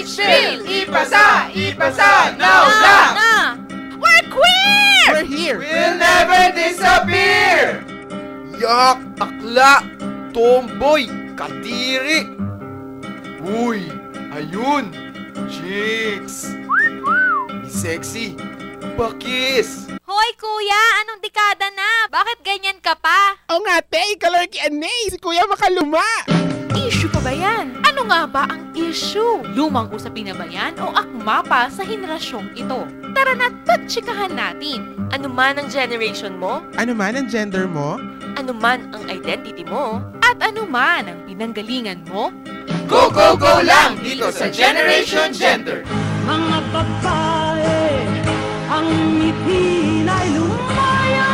Spill! Ipasa! Ipasa! Now na! We're queer! We're here! We'll never disappear! Yak! Akla! Tomboy! Kadiri! Uy! Ayun! Chicks! Sexy! Bakis! Hoy kuya, anong dekada na? Bakit ganyan ka pa? O nga, te, kalarki anay, si Kuya Makaluma! Issue pa ba yan? Ano nga ba ang issue? Lumang usapin na ba yan o akma pa sa henerasyong ito? Tara na't pagtsikahan natin. Ano man ang generation mo, Ano man ang gender mo? ano man ang identity mo, at ano man ang pinanggalingan mo, Go, go, go lang dito sa Generation Gender! Mga babae, ang ngipin ay lumaya.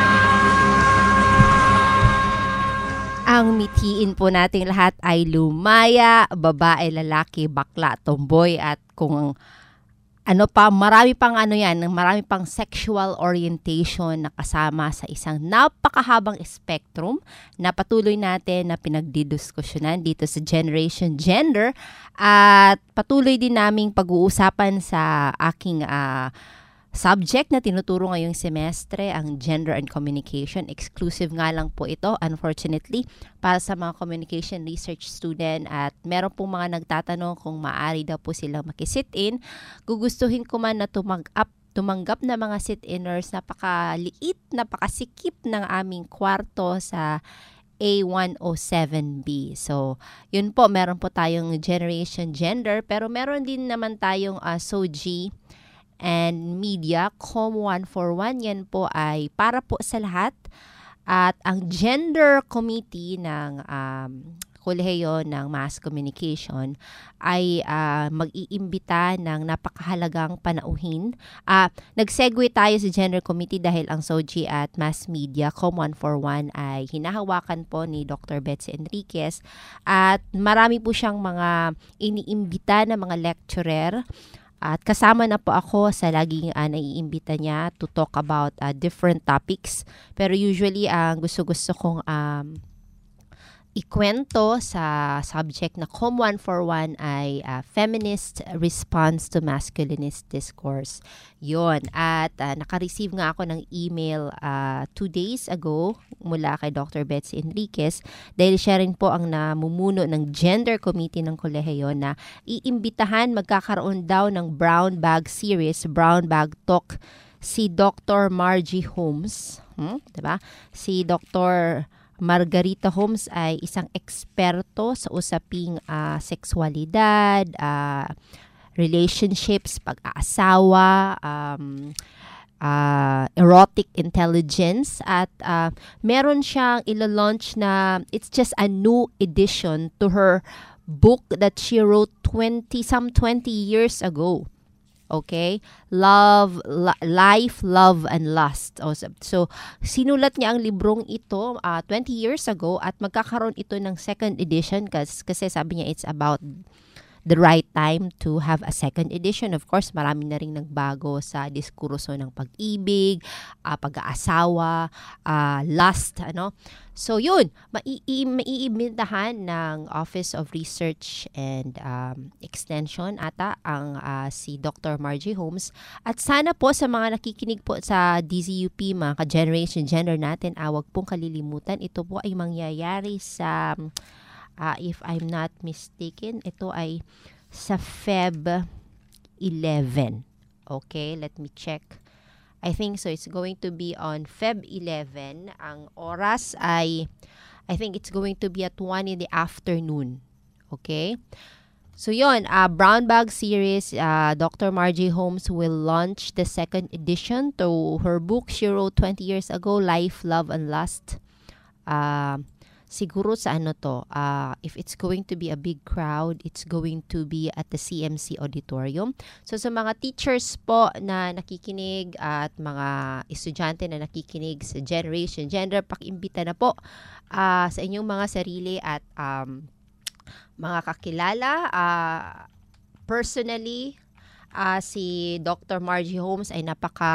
Ang mitiin po nating lahat ay lumaya, babae, lalaki, bakla, tomboy, at kung ano pa, marami pang sexual orientation na kasama sa isang napakahabang spectrum na patuloy natin na pinagdidiskusyonan dito sa Generation Gender, at patuloy din naming pag-uusapan sa aking subject na tinuturo ngayong semestre, ang Gender and Communication. Exclusive nga lang po ito, unfortunately, para sa mga communication research student, at meron pong mga nagtatanong kung maaari daw po silang makisit-in. Gugustuhin ko man na tumanggap na mga sit-inners. Napakaliit, napakasikip ng aming kwarto sa A107B. So, yun po, meron po tayong Generation Gender, pero meron din naman tayong SOG and Media, COM 141. Yan po ay para po sa lahat. At ang Gender Committee ng Kolehiyo ng Mass Communication ay mag-iimbita ng napakahalagang panauhin. Nag-segue tayo sa Gender Committee dahil ang SOG at Mass Media, COM 141, ay hinahawakan po ni Dr. Betsy Enriquez. At marami po siyang mga iniimbita na mga lecturer. At kasama na po ako sa laging naiimbita niya to talk about different topics. Pero usually, ang gusto-gusto kong ikwento sa subject na COM 141 ay Feminist Response to Masculinist Discourse. Yon. At naka-receive nga ako ng email 2 days ago mula kay Dr. Betsy Enriquez dahil siya rin po ang namumuno ng Gender Committee ng kolehiyo na iimbitahan, magkakaroon daw ng Brown Bag Series, Brown Bag Talk, si Dr. Margie Holmes. Diba? Si Dr. Margarita Holmes ay isang eksperto sa usaping sexualidad, relationships, pag-aasawa, erotic intelligence, at meron siyang ilo-launch na it's just a new edition to her book that she wrote 20 years ago. Okay? Life, Love, and Lust. So, sinulat niya ang librong ito 20 years ago, at magkakaroon ito ng second edition kasi sabi niya it's about the right time to have a second edition. Of course, marami na rin nagbago sa diskurso ng pag-ibig, pag-aasawa, lust, ano. So, yun, maiimbitahan ng Office of Research and Extension ata ang si Dr. Margie Holmes. At sana po sa mga nakikinig po sa DZUP, mga ka-Generation Gender natin, wag pong kalilimutan. Ito po ay mangyayari sa if I'm not mistaken, ito ay sa Feb 11. Okay, let me check. I think so. It's going to be on Feb 11. Ang oras ay, I think it's going to be at 1 in the afternoon. Okay? So yun, Brown Bag Series, Dr. Margie Holmes will launch the second edition to her book she wrote 20 years ago, Life, Love, and Lust. Siguro sa if it's going to be a big crowd, it's going to be at the CMC Auditorium. So sa mga teachers po na nakikinig at mga estudyante na nakikinig sa Generation Gender, pakiimbita na po sa inyong mga sarili at mga kakilala. Personally, si Dr. Margie Holmes ay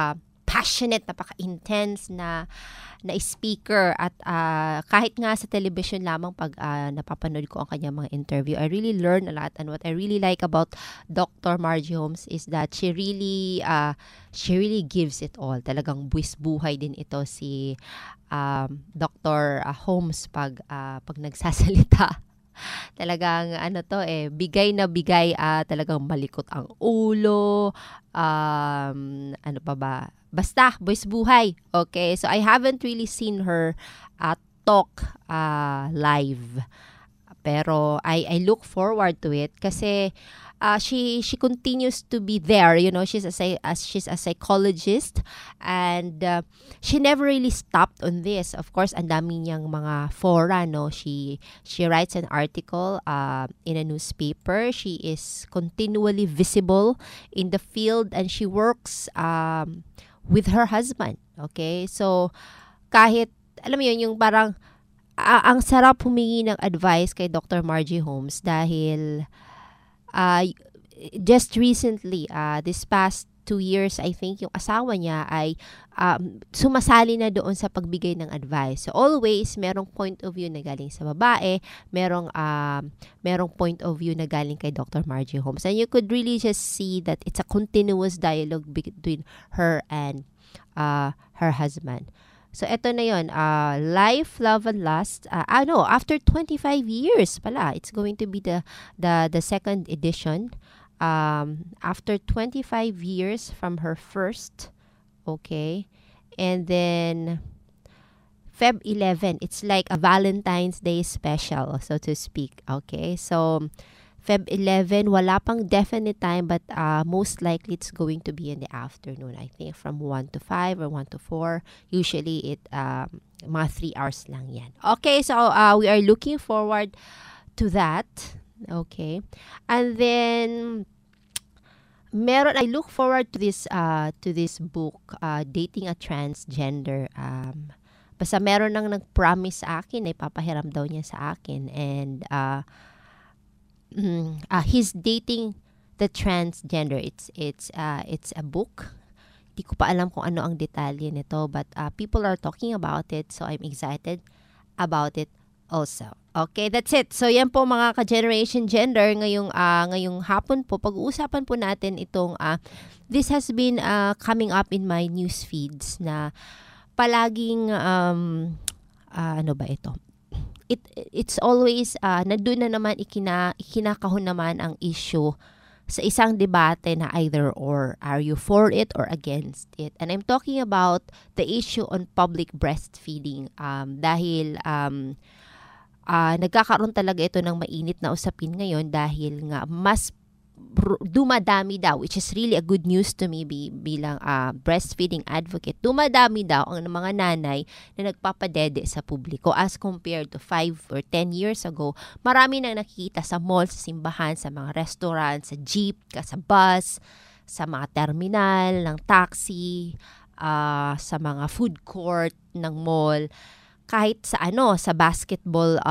passionate, napaka-intense na speaker at kahit nga sa television lamang pag napapanood ko ang kanyang mga interview, I really learn a lot. And what I really like about Dr. Margie Holmes is that she really gives it all. Talagang buwis buhay din ito si Dr. Holmes pag nagsasalita. Talagang bigay na bigay, talagang malikot ang ulo, ano pa ba? Basta, buwis buhay. Okay, so I haven't really seen her talk live. Pero I look forward to it kasi she continues to be there, she's a psychologist, and she never really stopped on this. Of course, ang dami niyang mga fora, no. She writes an article in a newspaper. She is continually visible in the field, and she works with her husband. Okay? So kahit alam mo yun, yung parang ang sarap humingi ng advice kay Dr. Margie Holmes dahil just recently, this past 2 years, I think, yung asawa niya ay sumasali na doon sa pagbigay ng advice. So, always, merong point of view na galing sa babae, merong point of view na galing kay Dr. Margie Holmes. And you could really just see that it's a continuous dialogue between her and her husband. So, eto na yun. Life, Love, and Lust. After 25 years pala, it's going to be the second edition. After 25 years from her first. Okay. And then, Feb 11. It's like a Valentine's Day special, so to speak. Okay. So, Feb 11, wala pang definite time, but most likely it's going to be in the afternoon. I think from 1 to 5 or 1 to 4. Usually, mga 3 hours lang yan. Okay, so we are looking forward to that. Okay. And then, I look forward to this book, Dating a Transgender. Basta meron nang nag-promise sa akin, papahiram daw niya sa akin. And, he's dating the transgender. It's a book. Di ko pa alam kung ano ang detalye nito, but people are talking about it, so I'm excited about it also. Okay, that's it. So yan po mga ka-Generation Gender, ngayong hapon po pag-uusapan po natin itong this has been coming up in my news feeds na palaging ano ba ito? It's always nandun na naman ikinakahon naman ang issue sa isang debate na either or. Are you for it or against it? And I'm talking about the issue on public breastfeeding dahil nagkakaroon talaga ito ng mainit na usapin ngayon dahil nga mas dumadami daw, which is really a good news to me bilang breastfeeding advocate. Dumadami daw ang mga nanay na nagpapadede sa publiko as compared to 5 or 10 years ago. Marami nang nakikita sa mall, sa simbahan, sa mga restaurant, sa jeep, sa bus, sa mga terminal ng taxi, sa mga food court ng mall. Kahit sa sa basketball,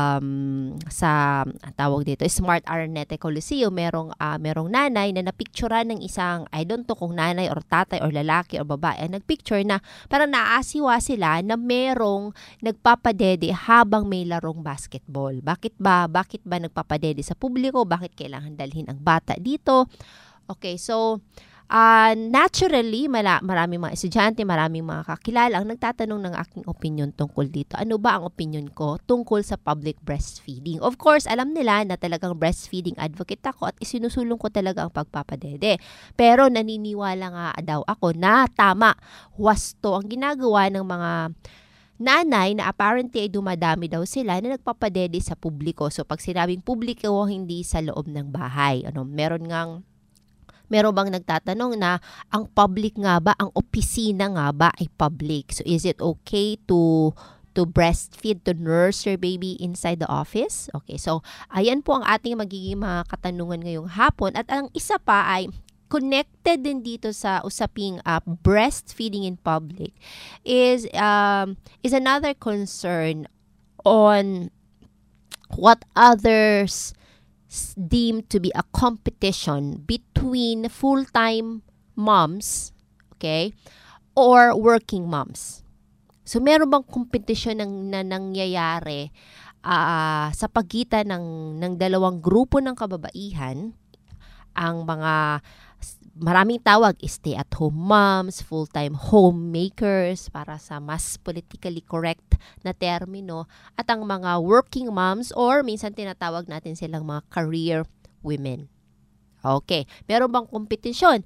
sa tawag dito, Smart Araneta Coliseum, merong nanay na napicturean ng isang, I don't know kung nanay or tatay or lalaki or babae, nagpicture na parang naaasiwa sila na merong nagpapadede habang may larong basketball. Bakit ba nagpapadede sa publiko? Bakit kailangan dalhin ang bata dito? Okay, so naturally, maraming mga estudyante, maraming mga kakilala ang nagtatanong ng aking opinion tungkol dito. Ano ba ang opinion ko tungkol sa public breastfeeding? Of course, alam nila na talagang breastfeeding advocate ako at isinusulong ko talaga ang pagpapadede. Pero naniniwala nga daw ako na tama, wasto ang ginagawa ng mga nanay na apparently ay dumadami daw sila na nagpapadede sa publiko. So, pag sinabing publiko, hindi sa loob ng bahay. Meron bang nagtatanong na ang public nga ba, ang opisina nga ba ay public? So, is it okay to breastfeed, to nurse your baby inside the office? Okay, so, ayan po ang ating magiging mga katanungan ngayong hapon. At ang isa pa ay connected din dito sa usaping breastfeeding in public is another concern on what others deemed to be a competition between full-time moms, okay, or working moms. So meron bang kompetisyon na nangyayari sa pagitan ng dalawang grupo ng kababaihan? Ang maraming tawag is stay-at-home moms, full-time homemakers para sa mas politically correct na termino, at ang mga working moms or minsan tinatawag natin silang mga career women. Okay, meron bang kompetisyon?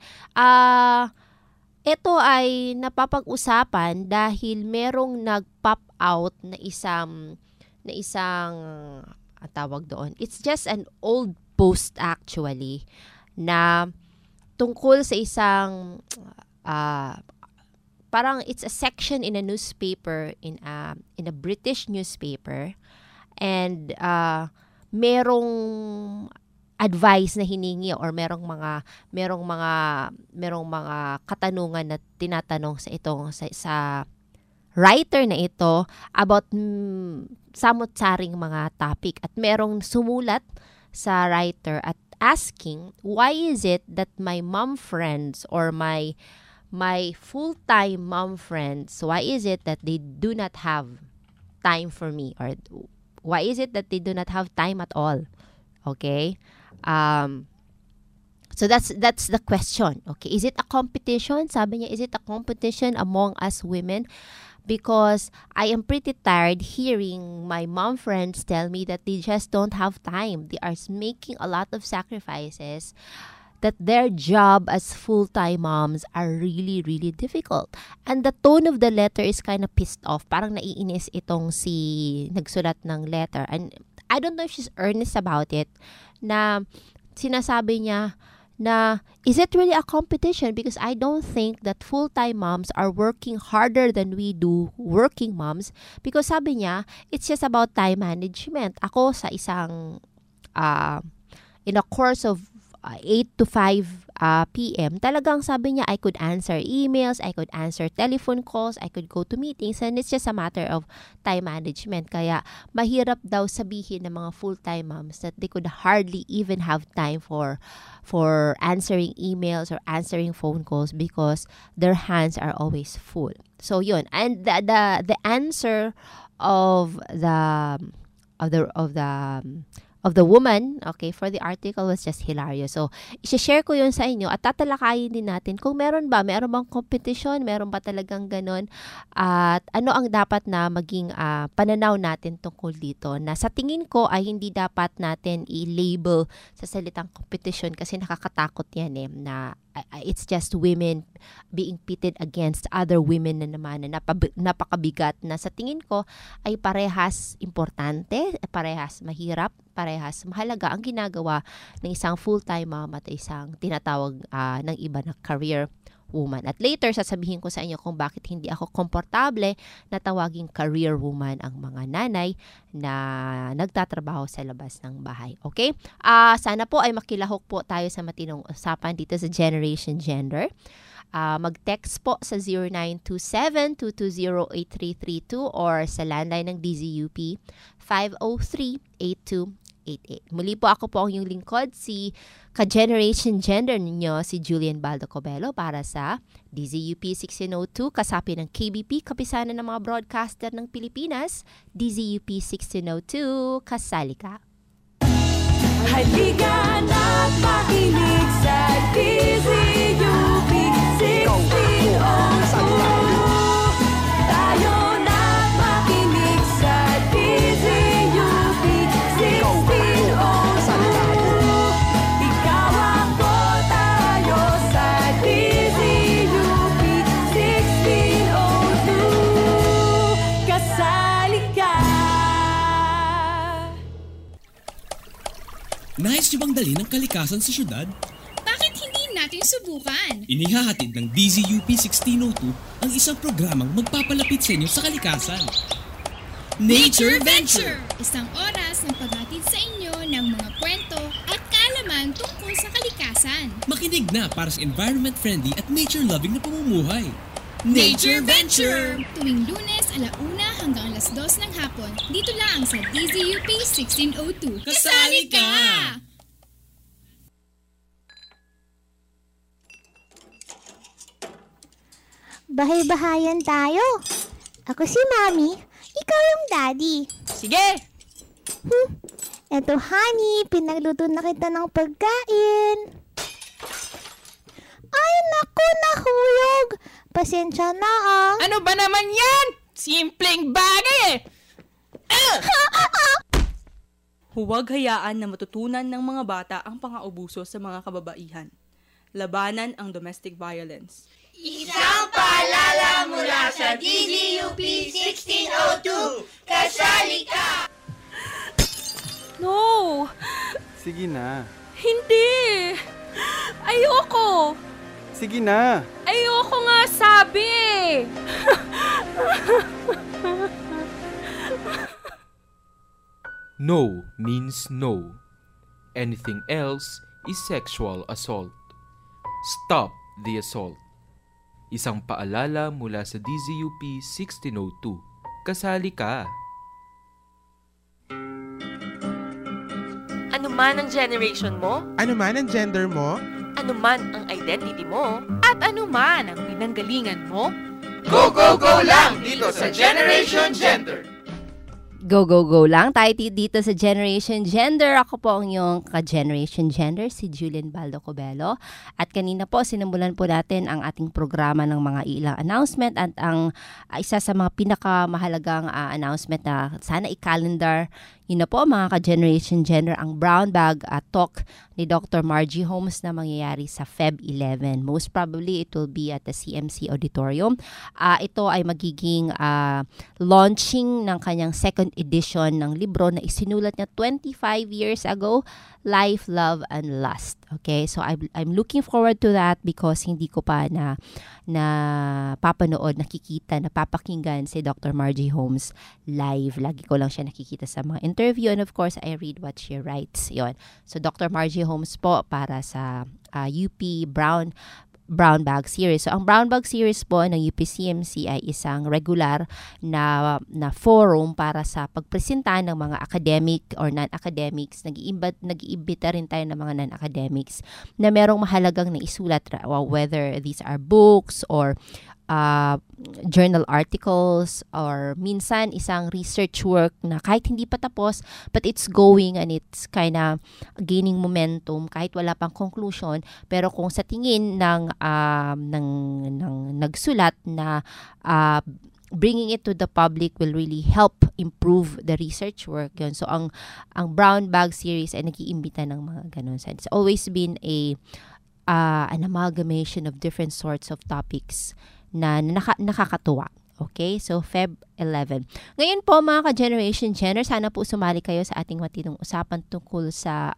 Ito ay napapag-usapan dahil merong nag-pop out na isang tawag doon. It's just an old post actually na tungkol sa isang parang it's a section in a newspaper in a British newspaper, and merong advice na hiningi or merong mga katanungan na tinatanong sa writer na ito about samot-saring mga topic, at merong sumulat sa writer at asking, why is it that my mom friends or my full-time mom friends, why is it that they do not have time for me, or why is it that they do not have time at all? Okay? So that's the question. Okay, is it a competition? Sabi niya, is it a competition among us women? Because I am pretty tired hearing my mom friends tell me that they just don't have time. They are making a lot of sacrifices, that their job as full-time moms are really, really difficult. And the tone of the letter is kind of pissed off. Parang naiinis itong si nagsulat ng letter. And I don't know if she's earnest about it, na sinasabi niya na, is it really a competition? Because I don't think that full-time moms are working harder than we do working moms. Because sabi niya, it's just about time management. Ako sa isang, in a course of 8 to 5 p.m., talagang sabi niya, I could answer emails, I could answer telephone calls, I could go to meetings, and it's just a matter of time management. Kaya mahirap daw sabihin ng mga full-time moms that they could hardly even have time for answering emails or answering phone calls because their hands are always full. So yun, and the answer of the woman, okay, for the article was just hilarious. So, i-share ko yun sa inyo at tatalakayin din natin kung meron bang competition, meron ba talagang ganon, at ano ang dapat na maging pananaw natin tungkol dito, na sa tingin ko ay hindi dapat natin i-label sa salitang competition kasi nakakatakot yan na it's just women being pitted against other women na naman na napakabigat, na sa tingin ko ay parehas importante, parehas mahirap, parehas mahalaga ang ginagawa ng isang full-time mom at isang tinatawag ng iba na career woman. At later, sasabihin ko sa inyo kung bakit hindi ako komportable na tawaging career woman ang mga nanay na nagtatrabaho sa labas ng bahay. Okay? Sana po ay makilahok po tayo sa matinong usapan dito sa Generation Gender. Mag-text po sa 0927-220-8332 or sa landline ng DZUP 503-8288. Muli po ako po ang inyong lingkod, si ka-Generation Gender ninyo, si Julian Baldo Cobelo para sa DZUP 1602, kasapi ng KBP, kapisanan ng mga broadcaster ng Pilipinas, DZUP 1602, kasali ka. Halika na't makinig sa DZUP 1602. Tayo na't makinig sa DZUP 1602. Ikaw ako, tayo sa DZUP 1602. Kasali ka. Nais niyo bang dalhin ng kalikasan sa syudad? Bakit hindi natin subukan? Inihahatid ng DZUP 1602 ang isang programang magpapalapit sa inyo sa kalikasan. Nature Venture! Isang oras ng paghatid sa inyo ng mga kwento at kaalaman tungkol sa kalikasan. Makinig na para sa environment-friendly at nature-loving na pamumuhay. Nature Venture! Tuwing Lunes, 1:00 hanggang 2:00 ng hapon, dito lang sa DZUP 1602. Kasali ka! Bahay-bahayan tayo. Ako si Mami, ikaw yung Daddy. Sige! Eto, honey, pinagluto na kita ng pagkain. Ay, naku, nahulog. Pasensya na ah. Ano ba naman yan? Simpleng bagay eh! Huwag hayaan na matutunan ng mga bata ang pang-aabuso sa mga kababaihan. Labanan ang domestic violence. Isang paalala mula sa DZUP 1602. Kasali ka! No! Sige na. Hindi! Ayoko! Sige na. Ayoko nga sabi! No means no. Anything else is sexual assault. Stop the assault. Isang paalala mula sa DZUP 1602. Kasali ka. Ano man ang generation mo, Ano man ang gender mo? ano man ang identity mo, at ano man ang pinanggalingan mo, Go, go, go lang dito sa Generation Gender! Go, go, go lang tayo dito sa Generation Gender. Ako po ang iyong ka-Generation Gender, si Julian Baldo Cobelo. At kanina po, sinimulan po natin ang ating programa ng mga ilang announcement at ang isa sa mga pinakamahalagang announcement na sana i-calendar. Yun na po mga ka-Generation Gender, ang Brown Bag Talk ni Dr. Margie Holmes na mangyayari sa Feb 11. Most probably, it will be at the CMC Auditorium. Ito ay magiging launching ng kanyang second edition ng libro na isinulat niya 25 years ago, Life, Love, and Lust. Okay, so I'm looking forward to that because hindi ko pa na papanood, nakikita, napapakinggan si Dr. Margie Holmes live. Lagi ko lang siya nakikita sa mga interview and of course, I read what she writes. Yon. So, Dr. Margie Holmes po para sa UP Brown Bag Series. So, ang Brown Bag Series po ng UPCMC ay isang regular na forum para sa pagpresenta ng mga academic or non-academics. Nag-iimbita rin tayo ng mga non-academics na merong mahalagang naisulat, whether these are books or journal articles or minsan isang research work na kahit hindi pa tapos but it's going and it's kinda gaining momentum kahit wala pang conclusion, pero kung sa tingin ng nagsulat na bringing it to the public will really help improve the research work. Yun. So ang Brown Bag Series ay nag-iimbita ng mga ganun. So it's always been an amalgamation of different sorts of topics na nakakatuwa. Okay? So, Feb 11. Ngayon po, mga ka-Generation Gender, sana po sumali kayo sa ating matinong usapan tungkol sa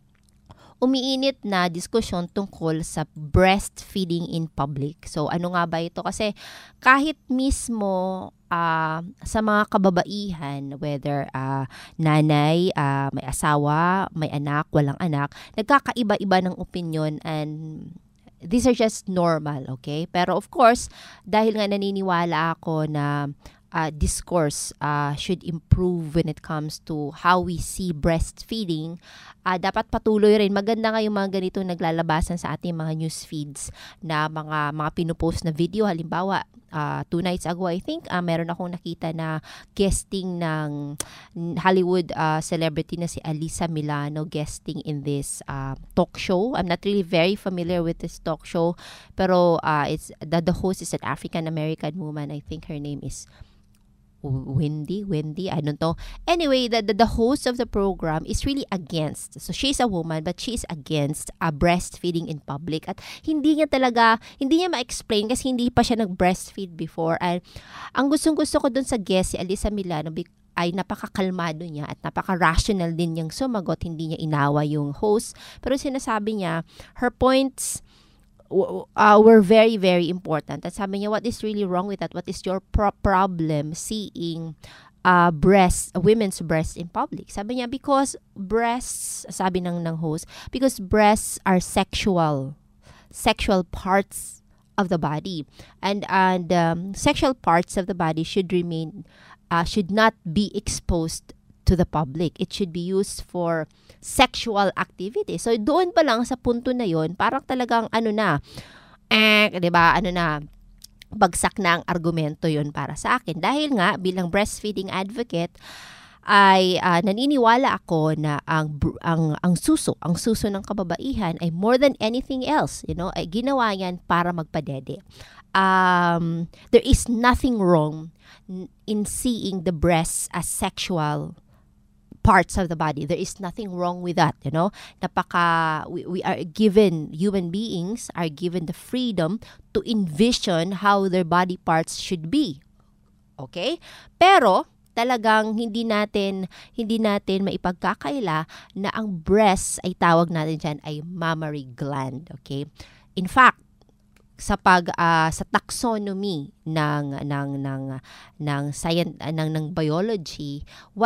umiinit na diskusyon tungkol sa breastfeeding in public. So, ano nga ba ito? Kasi kahit mismo sa mga kababaihan, whether nanay, may asawa, may anak, walang anak, nagkakaiba-iba ng opinion and these are just normal, okay? Pero of course, dahil nga naniniwala ako na discourse should improve when it comes to how we see breastfeeding, dapat patuloy rin. Maganda nga yung mga ganito naglalabasan sa ating mga news feeds na mga pinupost na video. Halimbawa, 2 nights ago, I think, meron akong nakita na guesting ng Hollywood celebrity na si Alyssa Milano guesting in this talk show. I'm not really very familiar with this talk show, pero it's the host is an African-American woman. I think her name is Wendy, I don't know. Anyway, the host of the program is really against. So she's a woman but she's against breastfeeding in public. At hindi niya ma-explain kasi hindi pa siya nag-breastfeed before. And ang gustong-gusto ko dun sa guest, si Alyssa Milano, ay napakakalmado niya at napaka-rational din niyang sumagot. Hindi niya inawa yung host. Pero sinasabi niya, her points were very, very important. At sabi niya, what is really wrong with that? What is your problem seeing women's breasts in public? Sabi niya, because breasts, sabi ng host, because breasts are sexual parts of the body. And sexual parts of the body should not be exposed to the public. It should be used for sexual activity. So, doon pa lang sa punto na yon, parang talagang 'di ba? bagsak na ang argumento yun para sa akin. Dahil nga, bilang breastfeeding advocate, ay naniniwala ako na ang suso ng kababaihan ay more than anything else, ay ginawa yan para magpadede. There is nothing wrong in seeing the breasts as sexual parts of the body. There is nothing wrong with that, we are given, human beings are given the freedom to envision how their body parts should be. Okay? Pero talagang hindi natin maipagkakaila na ang breast ay tawag natin diyan ay mammary gland, okay? In fact, sa taxonomy ng science ng biology,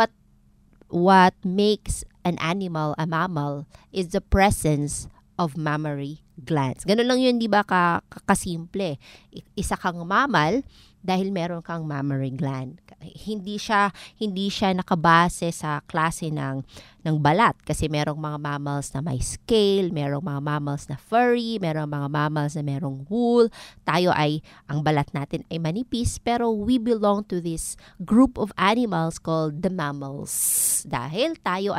what makes an animal a mammal is the presence of mammary glands. Ganun lang yun, di ba, kasimple. Isa kang mammal dahil meron kang mammary gland. Hindi siya nakabase sa klase ng balat kasi merong mga mammals na may scale, merong mga mammals na furry, merong mga mammals na merong wool. Ang balat natin ay manipis, pero we belong to this group of animals called the mammals. Dahil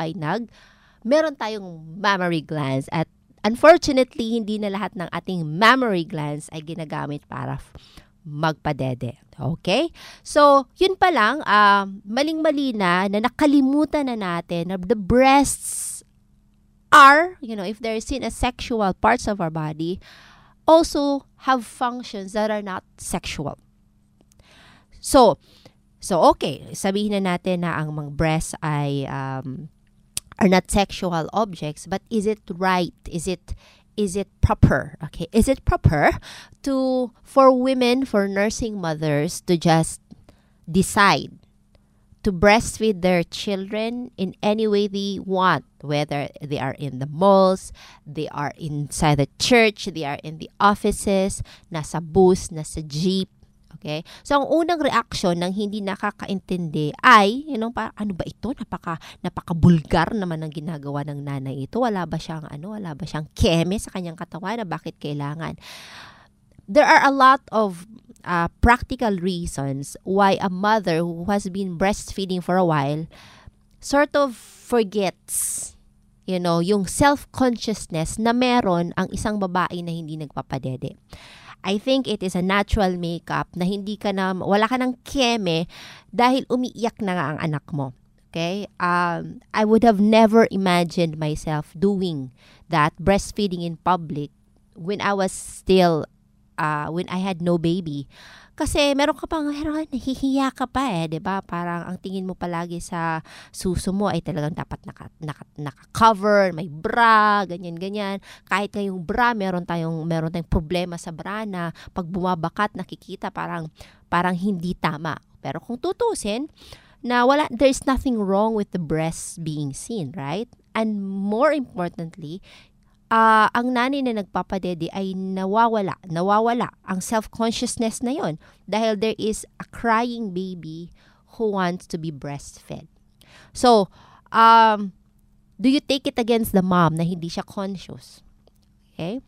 meron tayong mammary glands, at unfortunately, hindi na lahat ng ating mammary glands ay ginagamit para magpadede. Okay? So, yun pa lang, maling-mali na nakalimutan na natin na the breasts are, if they're seen as sexual parts of our body, also have functions that are not sexual. So okay, sabihin na natin na ang mga breasts ay are not sexual objects, but is it right? Is it proper? Okay, is it proper for women, for nursing mothers to just decide to breastfeed their children in any way they want, whether they are in the malls, they are inside the church, they are in the offices, nasa bus, nasa jeep? Okay? So, ang unang reaction ng hindi nakakaintindi ay, ano ba ito? Napaka-bulgar naman ang ginagawa ng nanay ito. Wala ba siyang keme sa kanyang katawan na bakit kailangan? There are a lot of practical reasons why a mother who has been breastfeeding for a while sort of forgets, yung self-consciousness na meron ang isang babae na hindi nagpapadede. I think it is a natural makeup na wala ka ng keme dahil umiiyak na nga ang anak mo. Okay? I would have never imagined myself doing that, breastfeeding in public, when I was still, when I had no baby. Kasi meron ka pang, nahihiya ka pa diba? Parang ang tingin mo palagi sa suso mo ay talagang dapat naka-cover, may bra, ganyan. Kahit ngayong bra, meron tayong problema sa bra na pag bumabakat, nakikita parang hindi tama. Pero kung tutusin, there's nothing wrong with the breasts being seen, right? And more importantly, ang nanay na nagpapadede ay nawawala ang self-consciousness na yon dahil there is a crying baby who wants to be breastfed. So, do you take it against the mom na hindi siya conscious? Okay?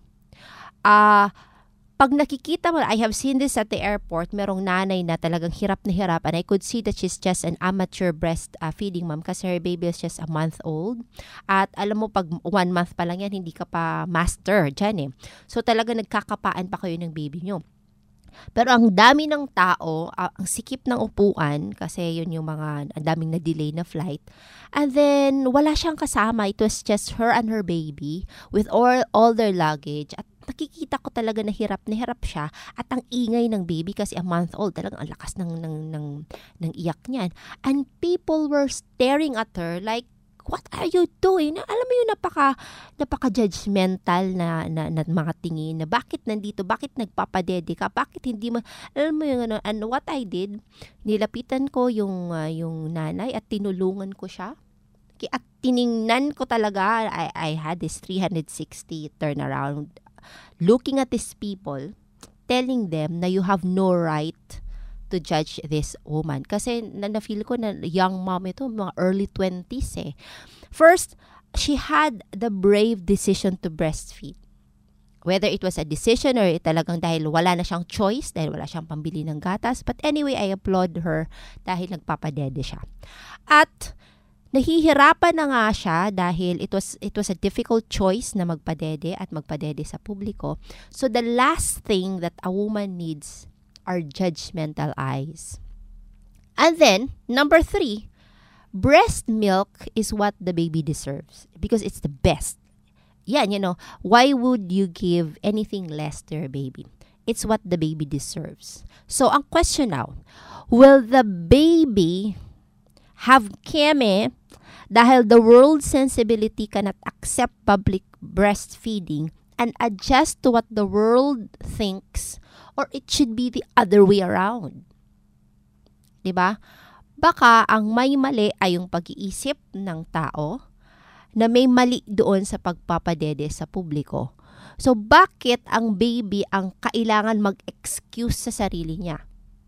Pag nakikita mo, I have seen this at the airport, merong nanay na talagang hirap na hirap, and I could see that she's just an amateur breastfeeding mom kasi her baby is just a month old. At alam mo, pag 1 month pa lang yan, hindi ka pa master dyan So talaga nagkakapaan pa kayo ng baby nyo. Pero ang dami ng tao, ang sikip ng upuan, kasi yun yung ang daming na-delay na flight. And then, wala siyang kasama. It was just her and her baby with all their luggage. At nakikita ko talaga na hirap siya. At ang ingay ng baby kasi a month old, talagang ang lakas ng iyak niyan. And people were staring at her like, what are you doing? Alam mo yung napaka-judgmental na mga tingin na bakit nandito, bakit nagpapadede ka, bakit hindi mo, alam mo yung and what I did, nilapitan ko yung nanay at tinulungan ko siya. At tiningnan ko talaga, I had this 360 turnaround, looking at these people, telling them na you have no right to judge this woman. Kasi na-feel ko na young mom ito, mga early 20s First, she had the brave decision to breastfeed. Whether it was a decision or talagang dahil wala na siyang choice, dahil wala siyang pambili ng gatas. But anyway, I applaud her dahil nagpapadede siya. At nahihirapan na nga siya dahil it was a difficult choice na magpadede at magpadede sa publiko. So the last thing that a woman needs are judgmental eyes. And then, number 3, breast milk is what the baby deserves because it's the best. Yan, why would you give anything less to your baby? It's what the baby deserves. So, ang question now, will the baby have keme dahil the world sensibility cannot accept public breastfeeding and adjust to what the world thinks, or it should be the other way around? Diba? Baka ang may mali ay yung pag-iisip ng tao na may mali doon sa pagpapadede sa publiko. So, bakit ang baby ang kailangan mag-excuse sa sarili niya?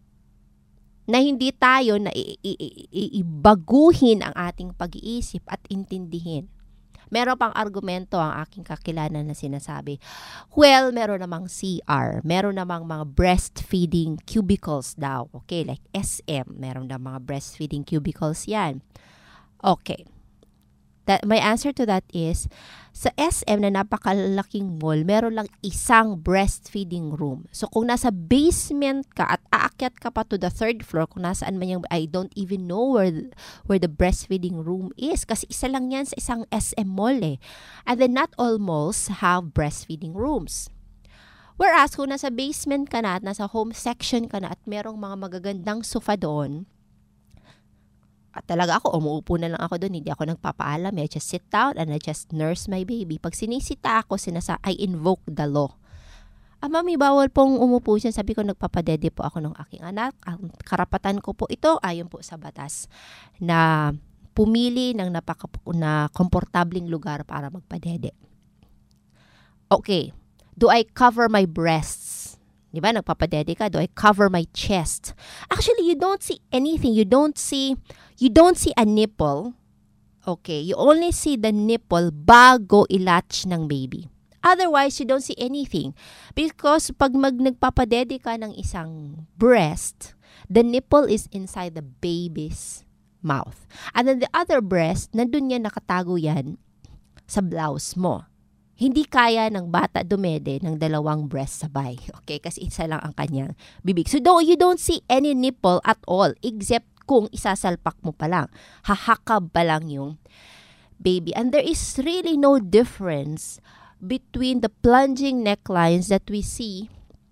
Na hindi tayo na ibaguhin ang ating pag-iisip at intindihin. Meron pang argumento ang aking kakilala na sinasabi, well, meron namang CR, meron namang mga breastfeeding cubicles daw. Okay, like SM, meron namang mga breastfeeding cubicles yan. Okay. My answer to that is, sa SM na napakalaking mall, meron lang isang breastfeeding room. So, kung nasa basement ka at aakyat ka pa to the 3rd floor, kung nasaan man yung, I don't even know where the breastfeeding room is. Kasi isa lang yan sa isang SM mall eh. And then, not all malls have breastfeeding rooms. Whereas, kung nasa basement ka na at nasa home section ka na at merong mga magagandang sofa doon, at talaga ako, umuupo na lang ako doon, hindi ako nagpapaalam. I just sit down and I just nurse my baby. Pag sinisita ako, I invoke the law. Mami, bawal pong umupo siya. Sabi ko, nagpapadede po ako ng aking anak. Ang karapatan ko po ito, ayon po sa batas, na pumili ng na komportabling lugar para magpadede. Okay, do I cover my breasts? Diba, nagpapadede ka, do I cover my chest? Actually, you don't see anything. You don't see a nipple. Okay, you only see the nipple bago ilatch ng baby. Otherwise, you don't see anything. Because pag nagpapadede ka ng isang breast, the nipple is inside the baby's mouth. And then the other breast, nandun yan, nakatago yan sa blouse mo. Hindi kaya ng bata dumede ng 2 breast sabay. Okay? Kasi isa lang ang kanyang bibig. So, you don't see any nipple at all except kung isasalpak mo pa lang. Hahakab pa lang yung baby. And there is really no difference between the plunging necklines that we see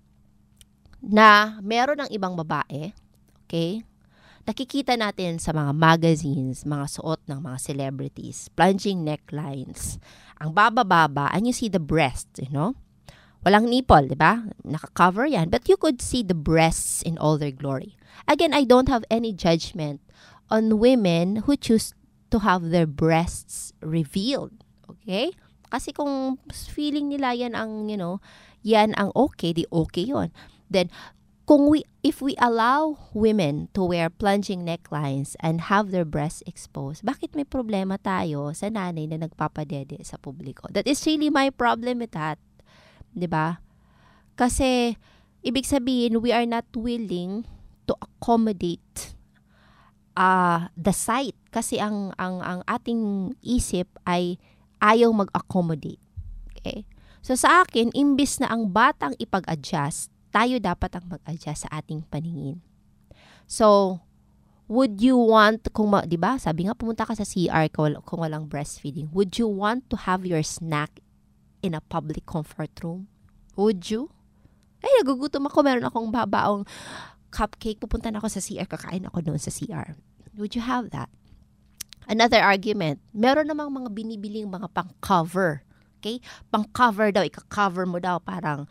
na meron ng ibang babae. Okay? Nakikita natin sa mga magazines, mga suot ng mga celebrities, plunging necklines. Ang baba-baba, and you see the breast, Walang nipple, di ba? Naka-cover yan. But you could see the breasts in all their glory. Again, I don't have any judgment on women who choose to have their breasts revealed. Okay? Kasi kung feeling nila yan ang, yan ang okay, di okay yon. Then, if we allow women to wear plunging necklines and have their breasts exposed, bakit may problema tayo sa nanay na nagpapadede sa publiko? That is really my problem with that. Diba? Kasi, ibig sabihin, we are not willing to accommodate the sight. Kasi ang ating isip ay ayaw mag-accommodate. Okay? So, sa akin, imbis na ang batang ipag-adjust, tayo dapat ang mag-adjust sa ating paningin. So, would you want, di ba? Sabi nga, pumunta ka sa CR kung walang breastfeeding. Would you want to have your snack in a public comfort room? Would you? Ay, nagugutom ako. Meron akong babaong cupcake. Pupunta na ako sa CR. Kakain ako doon sa CR. Would you have that? Another argument. Meron namang mga binibiling mga pang-cover. Okay? Pang-cover daw. Ika-cover mo daw. Parang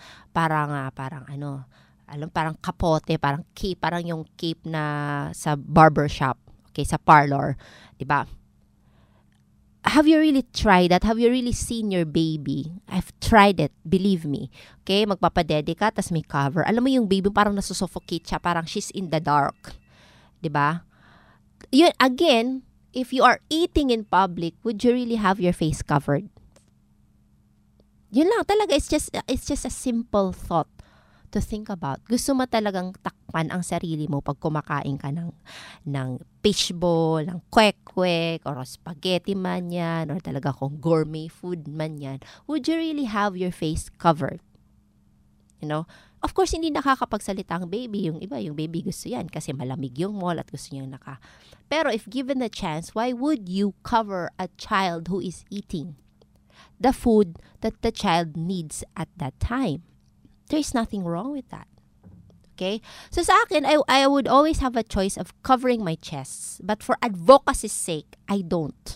kapote. Parang cape. Parang yung cape na sa barbershop. Okay? Sa parlor. Diba? Have you really tried that? Have you really seen your baby? I've tried it. Believe me. Okay? Magpapadede ka, tas may cover. Alam mo yung baby, parang nasusuffocate siya. Parang she's in the dark. Diba? Yun, again, if you are eating in public, would you really have your face covered? Yun lang talaga, it's just a simple thought to think about. Gusto mo talagang takpan ang sarili mo pag kumakain ka ng fishball, ng kwek-kwek, or spaghetti man yan, or talaga kung gourmet food man yan, would you really have your face covered? You know? Of course, hindi nakakapagsalita ang baby. Yung iba, yung baby gusto yan kasi malamig yung mall at gusto niyang Pero if given the chance, why would you cover a child who is eating the food that the child needs at that time? There's nothing wrong with that. Okay? So sa akin, I would always have a choice of covering my chest. But for advocacy's sake, I don't.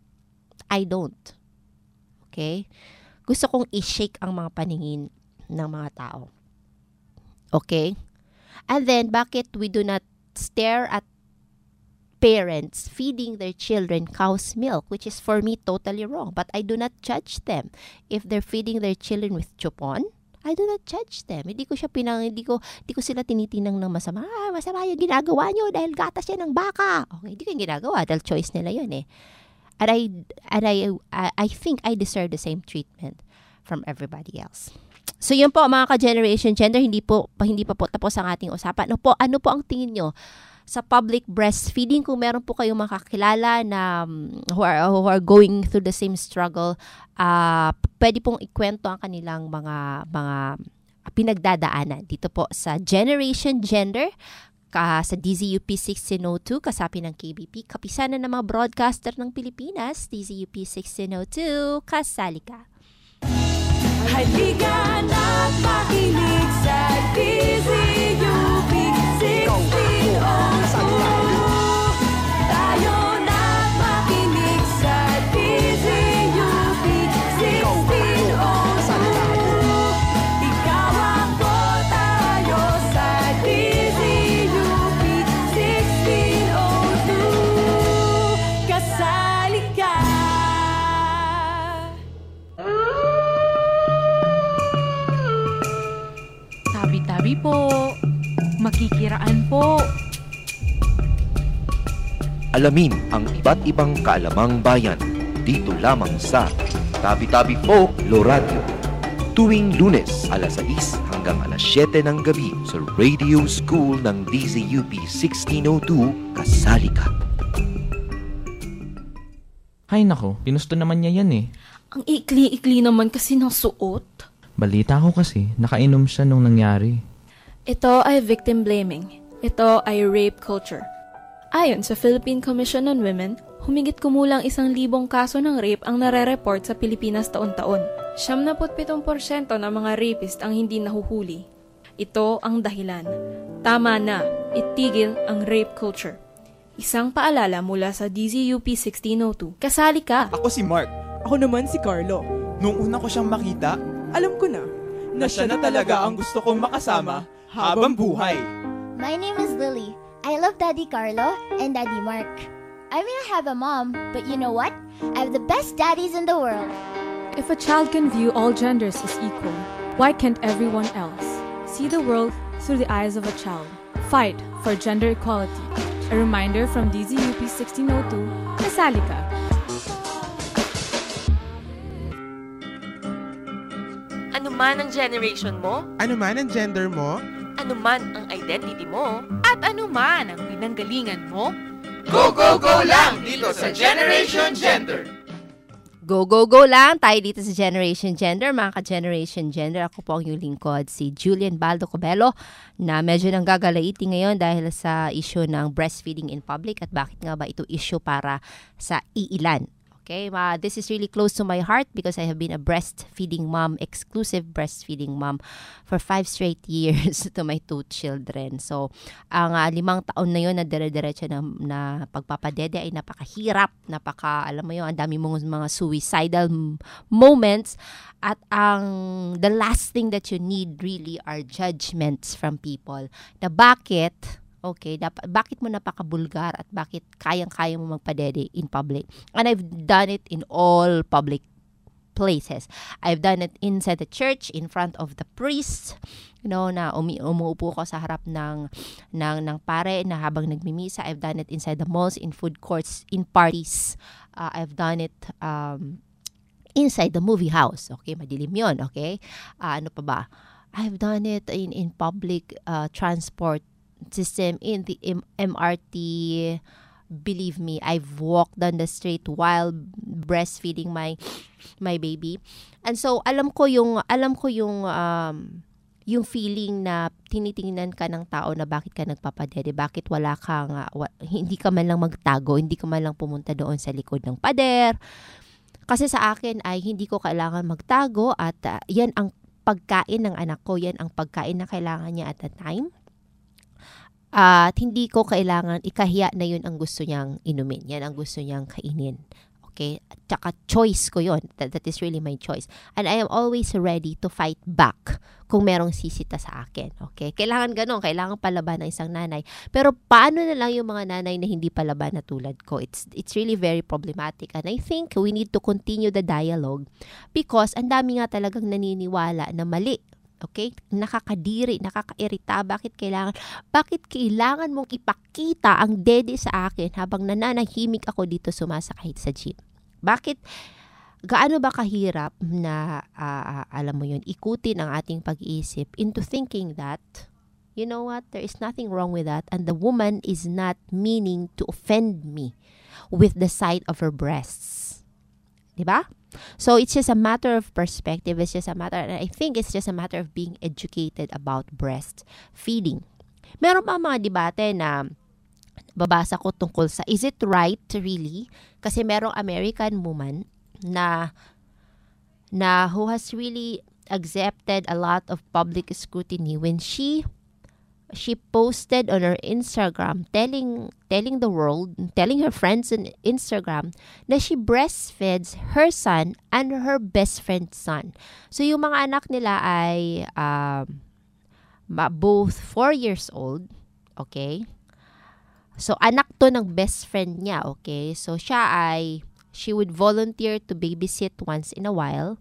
Okay? Gusto kong i-shake ang mga paningin ng mga tao. Okay? And then, bakit we do not stare at parents feeding their children cow's milk, which is for me totally wrong. But I do not judge them. If they're feeding their children with chupon, I do not judge them. Hindi ko sila tinitinang ng masama. Masama yung ginagawa nyo dahil gatas yan ng baka. Okay, hindi ko yung ginagawa dahil choice nila yun eh. And I think I deserve the same treatment from everybody else. So yun po mga ka-generation gender, hindi pa po tapos ang ating usapan. Ano po ang tingin nyo sa public breastfeeding? Kung meron po kayong makakilala na who are going through the same struggle, pwede pong ikwento ang kanilang mga pinagdadaanan dito po sa Generation Gender sa DZUP 1602, kasapi ng KBP, kapisanan ng mga broadcaster ng Pilipinas. DZUP 1602, kasali ka. Halika na't makinig sa DZUP 1602. Tayo na't makinig sa DZUP 1602. Ikaw ako, tayo sa DZUP 1602. Kasali ka. Tabi-tabi po. Makikiraan po. Alamin ang iba't ibang kaalamang bayan dito lamang sa Tabi-Tabi Folklore Radio. Tuwing Lunes, alas 6 hanggang alas 7 ng gabi sa Radio School ng DZUP 1602, kasali ka. Hay nako, pinusto naman niya yan eh. Ang ikli-ikli naman kasi ng suot. Balita ko kasi, nakainom siya nung nangyari. Ito ay victim blaming. Ito ay rape culture. Ayon sa Philippine Commission on Women, humigit kumulang 1,000 kaso ng rape ang nare-report sa Pilipinas taon-taon. 77% ng mga rapist ang hindi nahuhuli. Ito ang dahilan. Tama na, itigil ang rape culture. Isang paalala mula sa DZUP 1602. Kasali ka! Ako si Mark. Ako naman si Carlo. Nung una ko siyang makita, alam ko na siya na talaga ang gusto kong makasama habang buhay. My name is Lily. I love Daddy Carlo and Daddy Mark. I may not have a mom, but you know what? I have the best daddies in the world. If a child can view all genders as equal, why can't everyone else see the world through the eyes of a child? Fight for gender equality. A reminder from DZUP 1602, kasali ka. Ano man ang generation mo, ano man ang gender mo, ano man ang identity mo, at ano man ang pinanggalingan mo, go, go, go lang dito sa Generation Gender! Go, go, go lang tayo dito sa Generation Gender, mga ka-Generation Gender. Ako po ang iyong lingkod, si Julian Baldo Cobelo, na medyo nang gagalaiti ngayon dahil sa issue ng breastfeeding in public at bakit nga ba ito issue para sa iilan. Okay, this is really close to my heart because I have been a breastfeeding mom, exclusive breastfeeding mom for 5 straight years to my 2 children. So, ang 5 taon na yun na dire-diretso na pagpapadede ay napakahirap, alam mo yun, ang dami mong mga suicidal moments at the last thing that you need really are judgments from people. Na bakit mo napakabulgar at bakit kayang-kaya mo magpadede in public. And I've done it in all public places. I've done it inside the church, in front of the priest, na umuupo ko sa harap ng pare na habang nagmimisa. I've done it inside the malls, in food courts, in parties. I've done it inside the movie house. Okay, madilim yun. Okay, ano pa ba? I've done it in public transport system, in the MRT. Believe me, I've walked down the street while breastfeeding my baby. And so alam ko yung feeling na tinitingnan ka ng tao na bakit ka nagpapadede, bakit wala kang hindi ka man lang magtago, hindi ka man lang pumunta doon sa likod ng pader. Kasi sa akin ay hindi ko kailangan magtago at yan ang pagkain ng anak ko, yan ang pagkain na kailangan niya at that time. At hindi ko kailangan ikahiya na yun ang gusto niyang inumin. Yan ang gusto niyang kainin. Okay? At saka choice ko yun. That is really my choice. And I am always ready to fight back kung merong sisita sa akin. Okay? Kailangan ganun. Kailangan palaban ng isang nanay. Pero paano na lang yung mga nanay na hindi palaban na tulad ko? It's really very problematic. And I think we need to continue the dialogue because ang dami nga talagang naniniwala na mali. Okay? Nakakadiri, nakakairita. Bakit kailangan mong ipakita ang dede sa akin habang nananahimik ako dito sumasakay sa jeep? Bakit? Gaano ba kahirap na, alam mo yun, ikutin ang ating pag-iisip into thinking that, you know what, there is nothing wrong with that and the woman is not meaning to offend me with the sight of her breasts. Diba? So, it's just a matter of perspective. It's just a matter, and I think it's just a matter of being educated about breastfeeding. Meron pa mga debate na babasa ko tungkol sa, is it right really? Kasi merong American woman na who has really accepted a lot of public scrutiny when she posted on her Instagram telling the world, telling her friends on Instagram na she breastfeeds her son and her best friend's son. So yung mga anak nila ay both 4 years old, okay? So anak to ng best friend niya, okay? So she would volunteer to babysit once in a while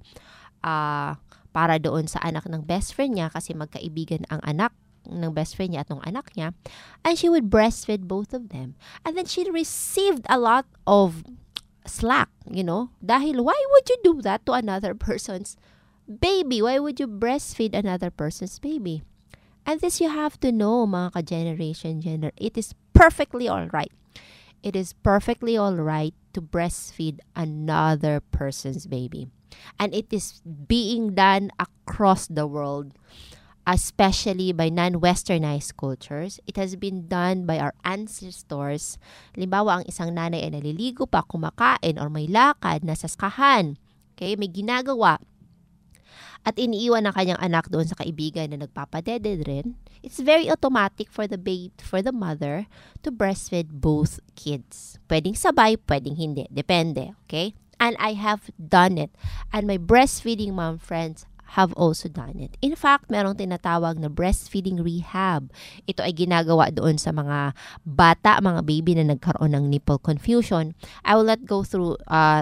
para doon sa anak ng best friend niya kasi magkaibigan ang anak ng best friend niya at ng anak niya, and she would breastfeed both of them. And then she received a lot of slack, dahil why would you do that to another person's baby? Why would you breastfeed another person's baby? And this you have to know, mga ka-generation gender, it is perfectly all right. It is perfectly all right to breastfeed another person's baby. And it is being done across the world, especially by non-westernized cultures. It has been done by our ancestors. Halimbawa, ang isang nanay ay naliligo pa, kumakain, or may lakad, nasa skahan. Okay, may ginagawa. At iniiwan ng kanyang anak doon sa kaibigan na nagpapadede rin. It's very automatic for the mother to breastfeed both kids. Pwedeng sabay, pwedeng hindi. Depende, okay? And I have done it. And my breastfeeding mom friends have also done it. In fact, merong tinatawag na breastfeeding rehab. Ito ay ginagawa doon sa mga bata, mga baby na nagkaroon ng nipple confusion. I will not go through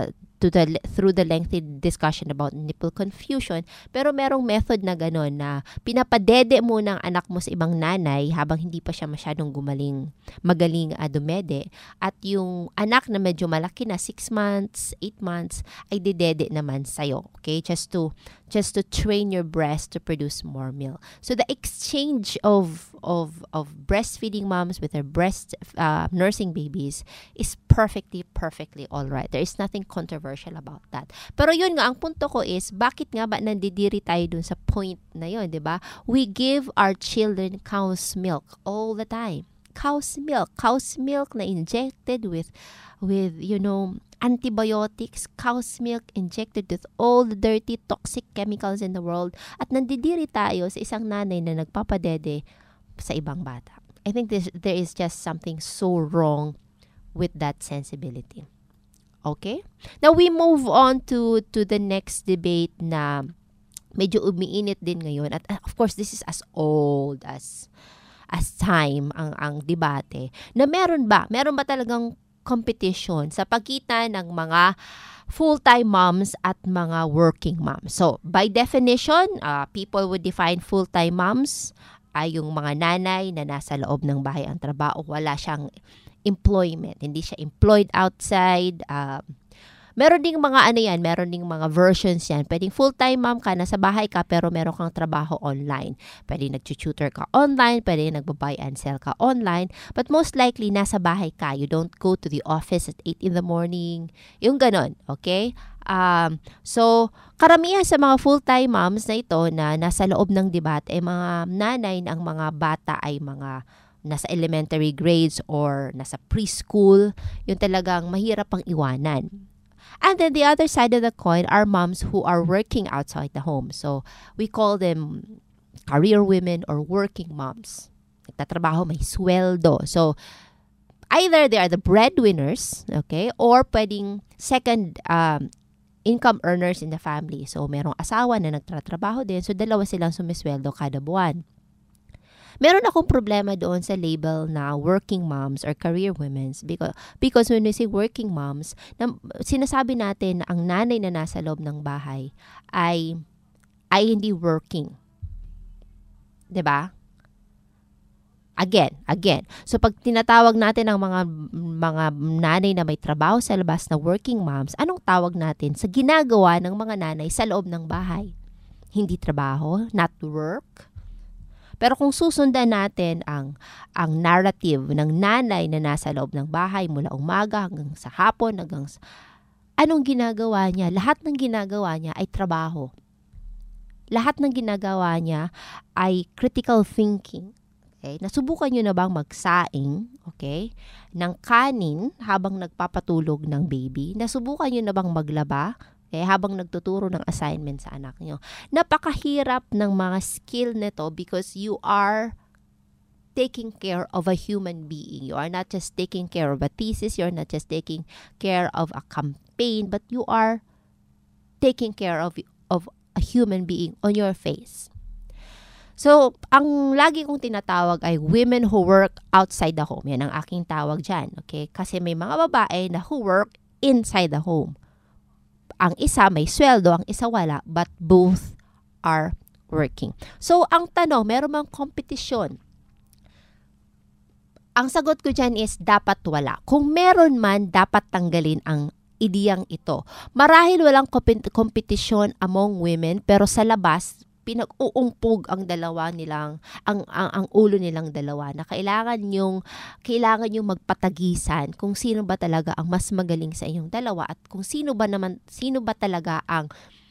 the lengthy discussion about nipple confusion, pero merong method na gano'n na pinapadede mo ng anak mo sa ibang nanay habang hindi pa siya masyadong magaling dumede, at yung anak na medyo malaki na 6 months, 8 months ay didede naman sa'yo, okay? Just to train your breast to produce more milk. So the exchange of breastfeeding moms with their nursing babies is perfectly all right. There is nothing controversial about that. Pero yun nga, ang punto ko is, bakit nga ba nandidiri tayo dun sa point na yun, di ba? We give our children cow's milk all the time. Cow's milk na injected with antibiotics, cow's milk injected with all the dirty, toxic chemicals in the world, at nandidiri tayo sa isang nanay na nagpapadede sa ibang bata. I think there is just something so wrong with that sensibility. Okay? Now, we move on to the next debate na medyo umiinit din ngayon. At of course, this is as old as time ang debate. Na meron ba talagang competition sa pagitan ng mga full-time moms at mga working moms? So, by definition, people would define full-time moms ay yung mga nanay na nasa loob ng bahay ang trabaho, wala siyang employment, hindi siya employed outside, Meron ding mga meron ding mga versions yan. Pwedeng full-time mom ka, nasa bahay ka, pero meron kang trabaho online. Pwedeng nag-tutor ka online, pwedeng nagbabuy and sell ka online, but most likely, nasa bahay ka. You don't go to the office at 8 in the morning. Yung ganon, okay? So, karamihan sa mga full-time moms na ito na nasa loob ng debate ay mga nanay na ang mga bata ay mga nasa elementary grades or nasa preschool. Yung talagang mahirap pang iwanan. And then the other side of the coin are moms who are working outside the home. So, we call them career women or working moms. Nagtatrabaho, may sweldo. So, either they are the breadwinners, okay, or pwedeng second income earners in the family. So, merong asawa na nagtatrabaho din. So, dalawa silang sumisweldo kada buwan. Meron akong problema doon sa label na working moms or career women because when we say working moms, sinasabi natin na ang nanay na nasa loob ng bahay ay hindi working. 'Di ba? Again. So pag tinatawag natin ang mga nanay na may trabaho sa labas na working moms, anong tawag natin sa ginagawa ng mga nanay sa loob ng bahay? Hindi trabaho, not work. Pero kung susundan natin ang narrative ng nanay na nasa loob ng bahay mula umaga hanggang sa hapon, anong ginagawa niya? Lahat ng ginagawa niya ay trabaho. Lahat ng ginagawa niya ay critical thinking. Okay? Nasubukan niyo na bang magsaing, okay, ng kanin habang nagpapatulog ng baby? Nasubukan niyo na bang maglaba? Habang nagtuturo ng assignment sa anak nyo. Napakahirap ng mga skill nito because you are taking care of a human being. You are not just taking care of a thesis. You are not just taking care of a campaign, but you are taking care of a human being on your face. So, ang lagi kong tinatawag ay women who work outside the home. Yan ang aking tawag dyan. Okay? Kasi may mga babae na who work inside the home. Ang isa may sweldo, ang isa wala, but both are working. So, ang tanong, meron bang kompetisyon? Ang sagot ko dyan is, dapat wala. Kung meron man, dapat tanggalin ang ideyang ito. Marahil walang kompetisyon among women, pero sa labas, pinag-uumpog ang dalawa nilang, ang ulo nilang dalawa na kailangan yung magpatagisan kung sino ba talaga ang mas magaling sa inyong dalawa at kung sino ba talaga ang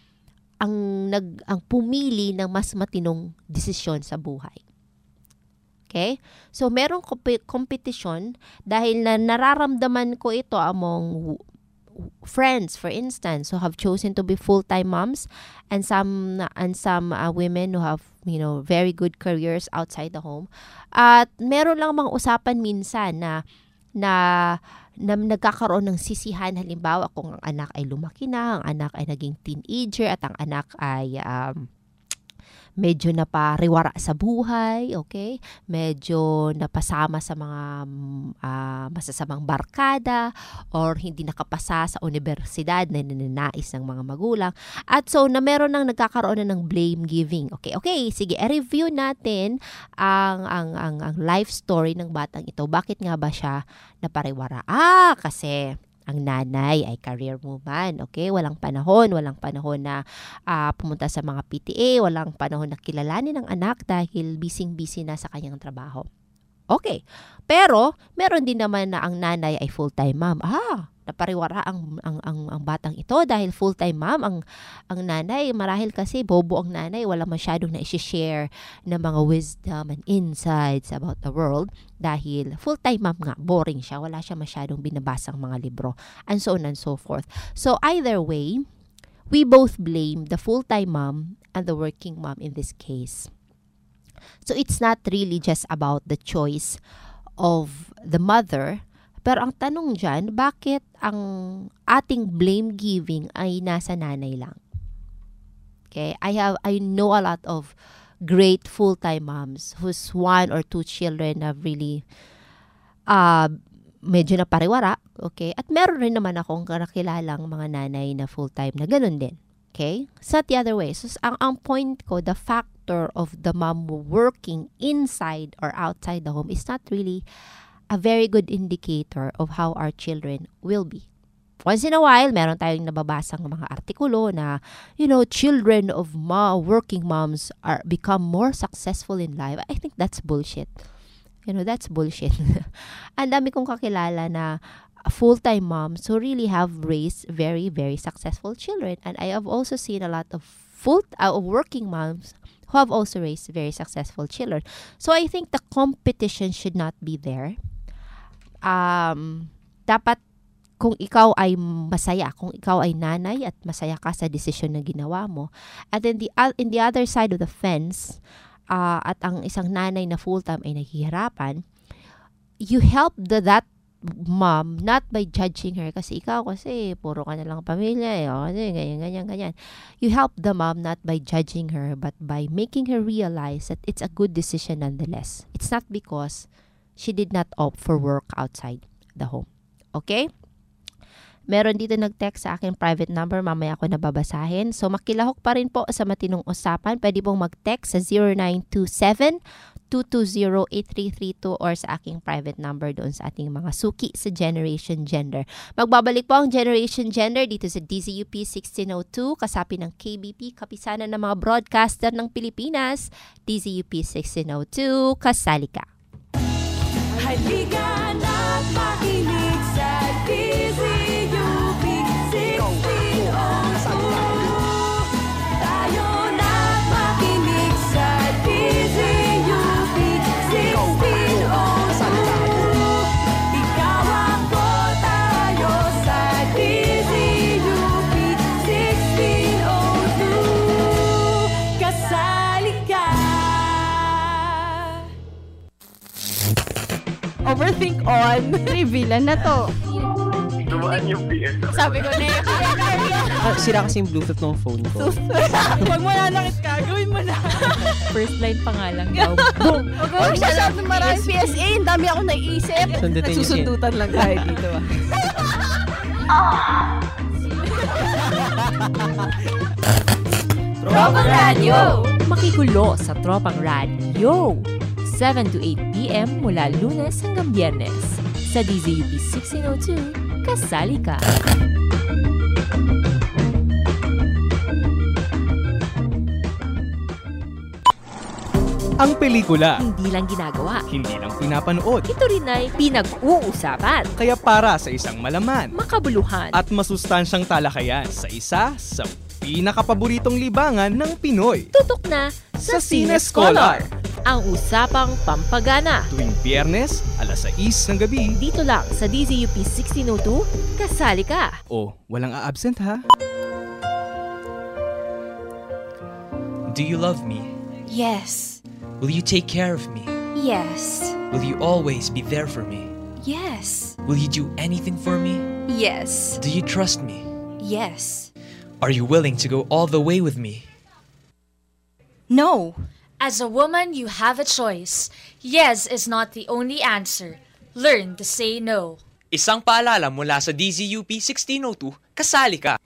pumili ng mas matinong desisyon sa buhay. Okay? So, merong competition dahil nararamdaman ko ito among friends, for instance, who have chosen to be full-time moms and some women who have, very good careers outside the home. At meron lang mga usapan minsan na nagkakaroon ng sisihan. Halimbawa, kung ang anak ay lumaki na, ang anak ay naging teenager, at ang anak ay medyo napariwara sa buhay, okay? Medyo napasama sa mga masasamang barkada or hindi nakapasa sa universidad na ninanais ng mga magulang. At so, meron nang nagkakaroon na ng blame giving. Okay, sige, i-review natin ang life story ng batang ito. Bakit nga ba siya napariwara? Kasi ang nanay ay career woman, okay? Walang panahon na pumunta sa mga PTA, walang panahon na kilalanin ng anak dahil busy na sa kanyang trabaho. Okay, pero meron din naman na ang nanay ay full-time mom. Napariwara ang batang ito dahil full-time mom ang nanay. Marahil kasi bobo ang nanay, wala masyadong na i-share na mga wisdom and insights about the world dahil full-time mom nga, boring siya, wala siya masyadong binabasang mga libro, and so on and so forth. So either way, we both blame the full-time mom and the working mom in this case. So it's not really just about the choice of the mother. Pero ang tanong dyan, bakit ang ating blame giving ay nasa nanay lang? Okay, I know a lot of great full-time moms whose 1 or 2 children have really medyo napariwara, okay? At meron rin naman akong nakilalang mga nanay na full-time na ganun din. Okay? It's not the other way. So, ang point ko, the factor of the mom working inside or outside the home is not really a very good indicator of how our children will be. once in a while, meron tayong nababasang mga artikulo na, children of working moms become more successful in life. I think that's bullshit. That's bullshit. Ang dami kong kakilala na full-time moms who really have raised very, very successful children. And I have also seen a lot of working moms who have also raised very successful children. So I think the competition should not be there. Dapat kung ikaw ay masaya, kung ikaw ay nanay at masaya ka sa desisyon na ginawa mo, and then in the other side of the fence, at ang isang nanay na full-time ay naghihirapan, you help that mom not by judging her kasi ikaw kasi puro ka na lang pamilya kasi ganyan. You help the mom not by judging her but by making her realize that it's a good decision nonetheless. It's not because she did not opt for work outside the home. Okay? Meron dito nag-text sa akin private number, mamaya ko nababasahin. So makilahok pa rin po sa matinong usapan. Pwede pong mag-text sa 0927-220-8332 or sa aking private number doon sa ating mga suki sa Generation Gender. Magbabalik po ang Generation Gender dito sa DZUP 1602, kasapi ng KBP, kapisanan ng mga broadcaster ng Pilipinas. DZUP 1602, kasali ka. Halika na't makinig sa DZUP 1602. Tayo na't makinig sa DZUP 1602. Ikaw ako, tayo sa DZUP 1602. Kasali ka. Overthink on. Reveal na to. Dumaan yung PS. Sabi ko na yun. Sira kasi yung Bluetooth ng phone ko. Pag mananakit ka, gawin mo na. First line pa nga lang daw. Boom! Huwag masyadong maraming PSA. Ang dami akong naiisip. Nagsusundutan lang tayo dito. Tropang Radio! Makikulo sa Tropang Radio. 7 to 8 p.m. mula Lunes hanggang Biyernes. Sa DZUP 1602, kasali ka. Ang pelikula, Hindi lang ginagawa. hindi lang pinapanood. Ito rin ay pinag-uusapan. Kaya para sa isang malaman Makabuluhan. at masustansyang talakayan sa isa sa pinakapaboritong libangan ng Pinoy. Tutok na sa Cine Scholar. Ang usapang pampagana. Tuwing Biyernes, alas 6 ng gabi. Dito lang sa DZUP 1602, kasali ka. O, walang a-absent ha? Do you love me? Yes. Will you take care of me? Yes. Will you always be there for me? Yes. Will you do anything for me? Yes. Do you trust me? Yes. Are you willing to go all the way with me? No. As a woman, you have a choice. Yes is not the only answer. Learn to say no. Isang paalala mula sa DZUP 1602, kasali ka.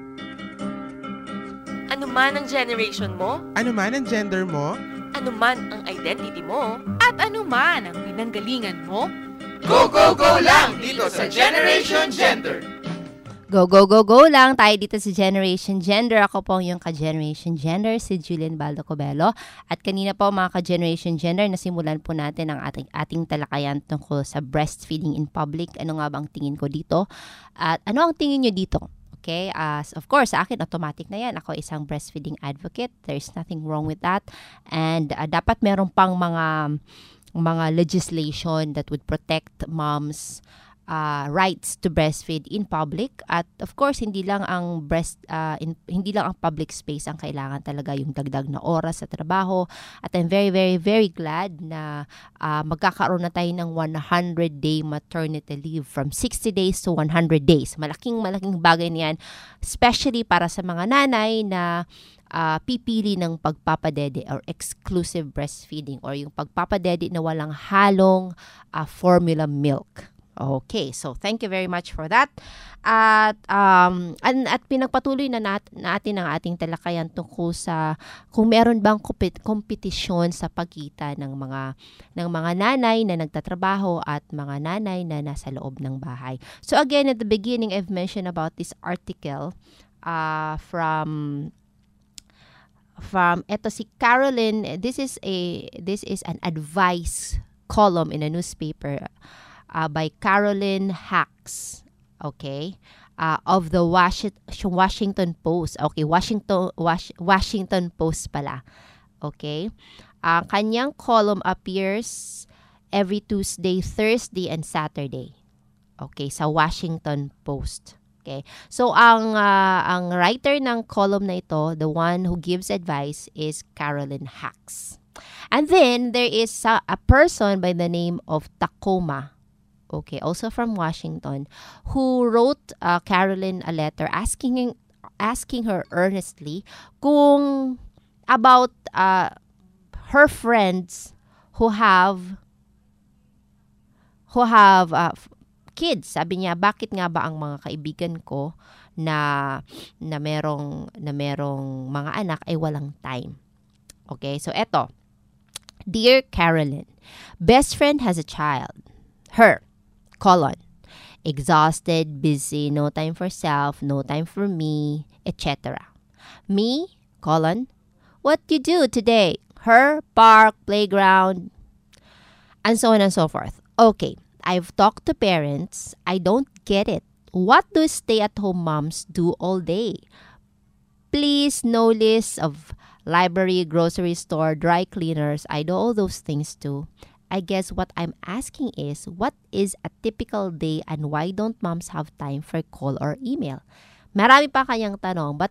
Ano man ang generation mo, Ano man ang gender mo? ano man ang identity mo, At ano man ang pinanggalingan mo, Go, go, go lang dito sa Generation Gender! Go, go, go, go lang tayo dito sa Generation Gender. Ako po ang iyong ka-Generation Gender, si Julian Baldo Cobelo. At kanina po mga ka-Generation Gender, nasimulan po natin ang ating talakayan tungkol sa breastfeeding in public. Ano nga bang tingin ko dito? At ano ang tingin nyo dito? Okay, of course, sa akin, automatic na yan. Ako isang breastfeeding advocate. There's nothing wrong with that. And dapat meron pang mga legislation that would protect moms' rights to breastfeed in public. At of course, hindi lang ang public space ang kailangan talaga, yung dagdag na oras sa trabaho. At I'm very, very, very glad na magkakaroon na tayo ng 100-day maternity leave from 60 days to 100 days. Malaking bagay niyan, especially para sa mga nanay na pipili ng pagpapadede or exclusive breastfeeding or yung pagpapadede na walang halong formula milk. Okay, so thank you very much for that. At pinagpatuloy na natin ang ating talakayan tungkol sa kung meron bang kompetisyon sa pagitan ng mga nanay na nagtatrabaho at mga nanay na nasa loob ng bahay. So again, at the beginning, I've mentioned about this article from eto si Caroline. This is an advice column in a newspaper by Caroline Hacks, okay, of the Washington Post. Okay, Washington Post pala. Okay, kanyang column appears every Tuesday, Thursday, and Saturday. Okay, sa Washington Post. Okay, so ang writer ng column na ito, the one who gives advice, is Caroline Hacks. And then there is a person by the name of Tacoma. Okay, also from Washington, who wrote Caroline a letter asking her earnestly kung about her friends who have kids. Sabi niya, bakit nga ba ang mga kaibigan ko na merong mga anak ay walang time? Okay, so eto. Dear Caroline, best friend has a child. Her, exhausted, busy, no time for self, no time for me, etc. Me, what you do today? Her, park, playground, and so on and so forth. Okay, I've talked to parents. I don't get it. What do stay-at-home moms do all day? Please, no list of library, grocery store, dry cleaners. I do all those things too. I guess what I'm asking is, what is a typical day and why don't moms have time for call or email? Marami pa kanyang tanong, but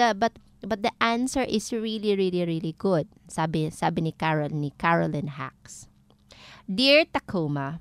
the answer is really, really, really good. Sabi ni Caroline Hacks. Dear Tacoma,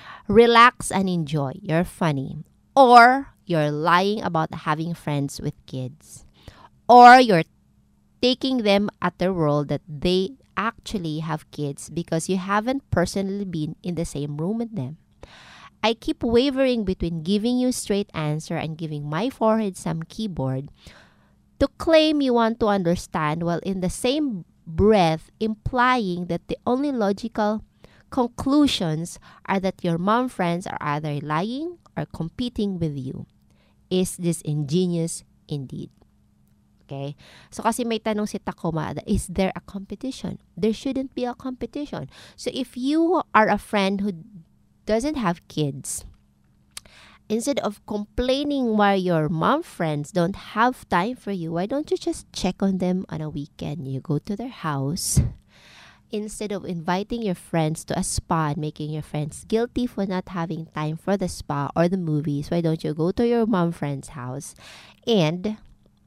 relax and enjoy. You're funny. Or you're lying about having friends with kids. Or you're taking them at their world that they actually have kids because you haven't personally been in the same room with them. I keep wavering between giving you straight answer and giving my forehead some keyboard to claim you want to understand while in the same breath implying that the only logical conclusions are that your mom friends are either lying or competing with you. Is this ingenious indeed? Okay? So kasi may tanong si Tacoma, is there a competition? There shouldn't be a competition. So if you are a friend who doesn't have kids, instead of complaining why your mom friends don't have time for you, why don't you just check on them on a weekend? You go to their house. Instead of inviting your friends to a spa and making your friends guilty for not having time for the spa or the movies, why don't you go to your mom friend's house and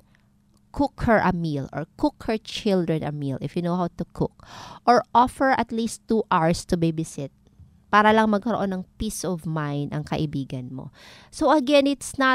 cook her a meal or cook her children a meal if you know how to cook, or offer at least 2 hours to babysit para lang magkaroon ng peace of mind ang kaibigan mo. So again, it's not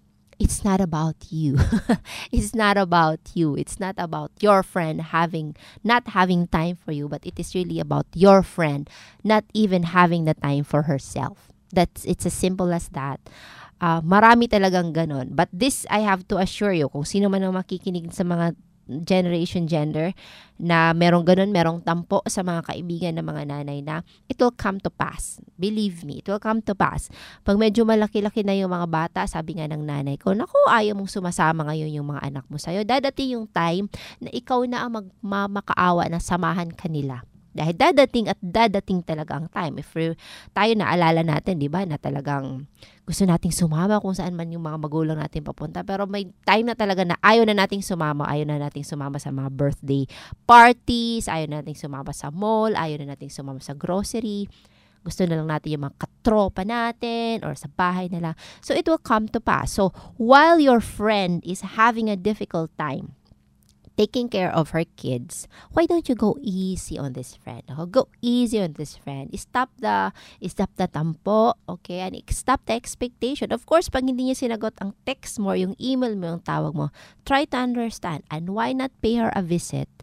about you. It's not about you. It's not about your friend not having time for you, but it is really about your friend not even having the time for herself. It's as simple as that. Marami talagang ganon. But this, I have to assure you, kung sino man ang makikinig sa mga generation gender na merong ganon, merong tampo sa mga kaibigan ng mga nanay na it will come to pass. Believe me, it will come to pass. Pag medyo malaki-laki na yung mga bata, sabi nga ng nanay ko, naku, ayaw mong sumasama ngayon yung mga anak mo sa'yo. Dadating yung time na ikaw na ang magmamakaawa na samahan kanila. Dahil dadating talaga ang time. If tayo naalala natin, di ba, na talagang gusto nating sumama kung saan man yung mga magulang natin papunta. Pero may time na talaga na ayaw na nating sumama. Ayaw na nating sumama sa mga birthday parties. Ayaw na nating sumama sa mall. Ayaw na nating sumama sa grocery. Gusto na lang natin yung mga katropa natin or sa bahay na lang. So it will come to pass. So while your friend is having a difficult time taking care of her kids, why don't you go easy on this friend? Go easy on this friend. Stop the tampo, okay? And stop the expectation. Of course, pag hindi niya sinagot ang text mo, yung email mo, yung tawag mo, try to understand. And why not pay her a visit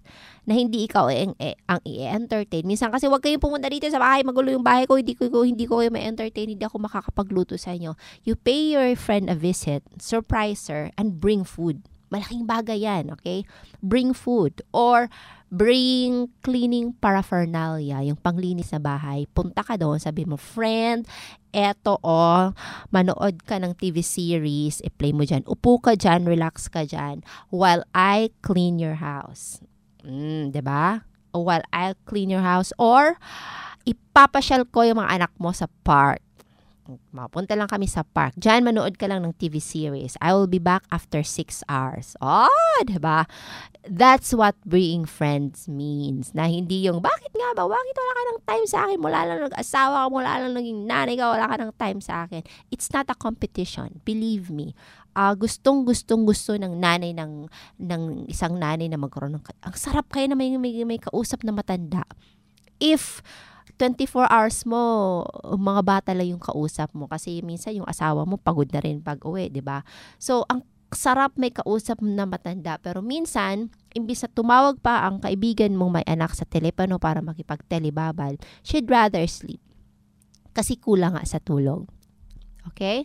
na hindi ikaw ang i-entertain. Minsan kasi wag kayong pumunta dito sa bahay, magulo yung bahay ko, hindi ko kayo ma-entertain, hindi ako makakapagluto sa inyo. You pay your friend a visit, surprise her, and bring food. Malaking bagay yan, okay? Bring food or bring cleaning paraphernalia, yung panglinis sa bahay. Punta ka doon, sabi mo, friend, eto manood ka ng TV series, i-play mo dyan. Upo ka dyan, relax ka dyan while I clean your house. Diba? While I clean your house. Or, ipapasyal ko yung mga anak mo sa park. Mapunta lang kami sa park. Diyan, manood ka lang ng TV series. I will be back after 6 hours. Diba? That's what being friends means. Na hindi yung, bakit nga ba? Bakit wala ka ng time sa akin? Mula lang nag-asawa ka, mula lang naging nanay ka, wala ka ng time sa akin. It's not a competition. Believe me. Gusto ng nanay ng isang nanay na magkaroon ng, ang sarap kayo na may kausap na matanda. If 24 hours mo, mga bata lang yung kausap mo kasi minsan yung asawa mo pagod na rin pag uwi, 'di ba? So ang sarap may kausap na matanda, pero minsan imbis na tumawag pa ang kaibigan mong may anak sa telepono para makipagtelebabal, she'd rather sleep. Kasi kulang nga sa tulog. Okay?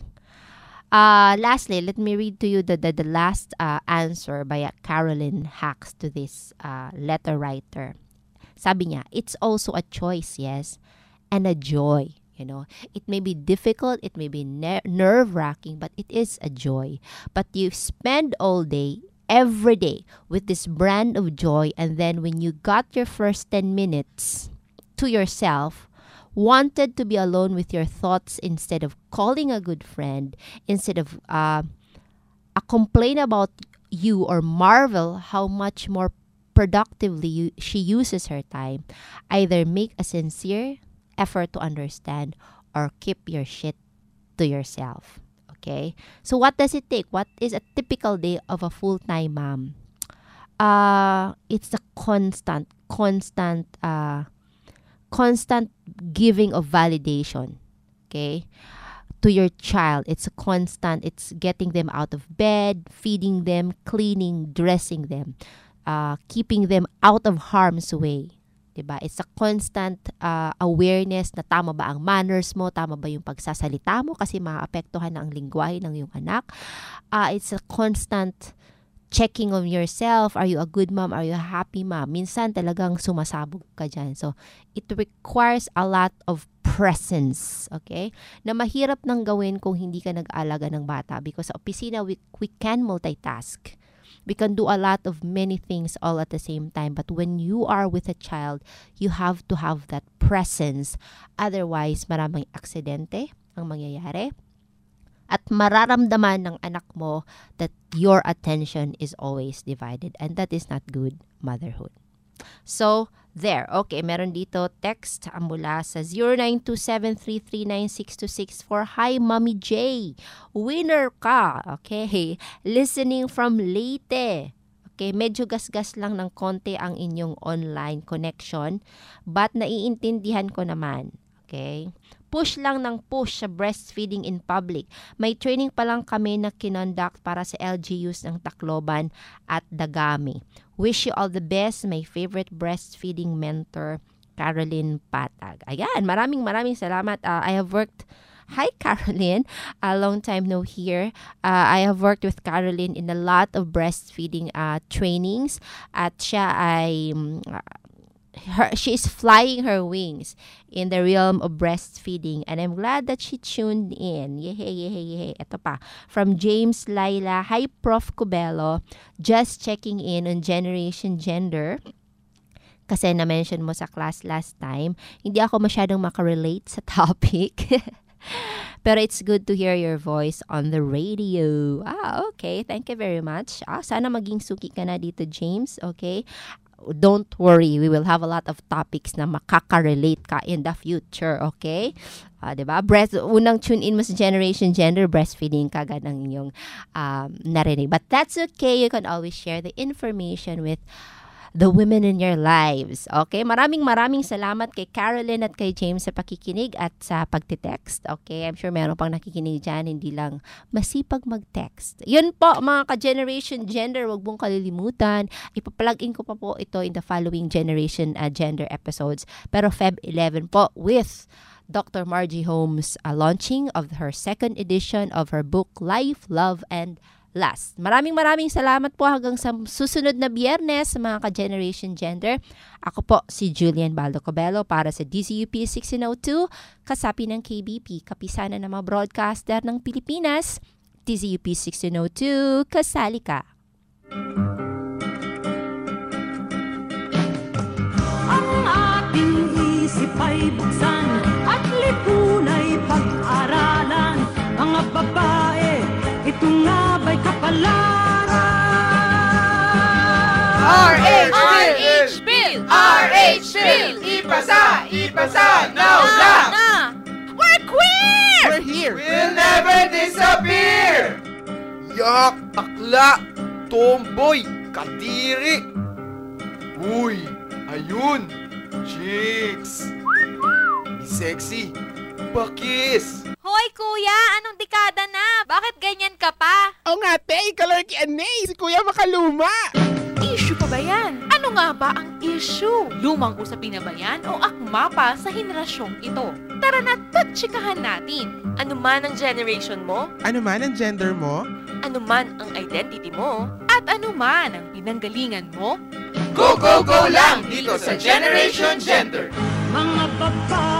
Lastly, let me read to you the last answer by Caroline Hacks to this letter writer. Sabi niya, it's also a choice, yes, and a joy. You know, it may be difficult, it may be nerve-wracking, but it is a joy. But you spend all day, every day, with this brand of joy, and then when you got your first 10 minutes to yourself, wanted to be alone with your thoughts instead of calling a good friend, instead of complain about you or marvel how much more productively she uses her time, either make a sincere effort to understand or keep your shit to yourself. Okay? So what does it take? What is a typical day of a full-time mom? It's a constant giving of validation. Okay? To your child, it's a constant. It's getting them out of bed, feeding them, cleaning, dressing them. Keeping them out of harm's way. Diba? It's a constant awareness na tama ba ang manners mo, tama ba yung pagsasalita mo kasi maapektuhan na ang lingwahe ng iyong anak. It's a constant checking on yourself. Are you a good mom? Are you a happy mom? Minsan talagang sumasabog ka dyan. So, it requires a lot of presence. Okay? Na mahirap nang gawin kung hindi ka nag-aalaga ng bata because sa opisina, we can multitask. We can do a lot of many things all at the same time. But when you are with a child, you have to have that presence. Otherwise, maraming aksidente ang mangyayari. At mararamdaman ng anak mo that your attention is always divided. And that is not good motherhood. So, there. Okay, meron dito text mula sa 0927339626 Hi, Mommy J. Winner ka. Okay. Listening from Leyte. Okay, medyo gasgas lang ng konti ang inyong online connection. But naiintindihan ko naman. Okay. Push lang ng push sa breastfeeding in public. May training pa lang kami na kinonduct para sa LGUs ng Tacloban at Dagami. Wish you all the best. My favorite breastfeeding mentor, Caroline Patag. Ayan, maraming salamat. I have worked... Hi, Caroline. A long time no here. I have worked with Caroline in a lot of breastfeeding trainings. At siya ay... she is flying her wings in the realm of breastfeeding, and I'm glad that she tuned in. Yehey. Ito pa, from James Laila. Hi, Prof. Cubelo. Just checking in on Generation Gender. Kasi na-mention mo sa class last time, hindi ako masyadong makarelate sa topic. Pero it's good to hear your voice on the radio. Okay. Thank you very much. Sana maging suki ka na dito, James. Okay. Don't worry, we will have a lot of topics na makaka-relate ka in the future, okay? Diba? Unang tune in mo sa Generation Gender, breastfeeding kagad ang inyong narinig. But that's okay, you can always share the information with the women in your lives. Okay? Maraming salamat kay Carolyn at kay James sa pakikinig at sa pagtitext. Okay? I'm sure meron pang nakikinig dyan, hindi lang masipag mag-text. Yun po, mga ka-Generation Gender, wag mong kalilimutan. Ipaplug in ko pa po ito in the following Generation Gender episodes. Pero Feb 11 po with Dr. Margie Holmes launching of her second edition of her book, Life, Love, and Last. Maraming salamat po hanggang sa susunod na Biyernes, mga ka-Generation Gender. Ako po si Julian Baldo Cobelo para sa DZUP 1602, kasapi ng KBP, kapisanan ng mga broadcaster ng Pilipinas. DZUP 1602, kasali ka. Ang ating isip ay buksan at lipunay pag-aralan. Mga babae, ito nga ba'y kapalaran? RH Bill! RH Bill! Ipasa! Now lang! We're queer! We're here! We'll never disappear! Yak! Akla! Tomboy! Kadiri! Uy! Ayun! Chicks! Sexy! Bakis! Hoy kuya, anong dekada na? Bakit ganyan ka pa? Oo nga, te, ikaw si Kuya Makaluma. Issue pa ba yan? Ano nga ba ang issue? Lumang usapin na ba yan o akma pa sa henerasyong ito? Tara na't patsikahan natin. Ano man ang generation mo? Ano man ang gender mo? Ano man ang identity mo? At ano man ang pinanggalingan mo? Go lang dito sa Generation Gender! Mga babae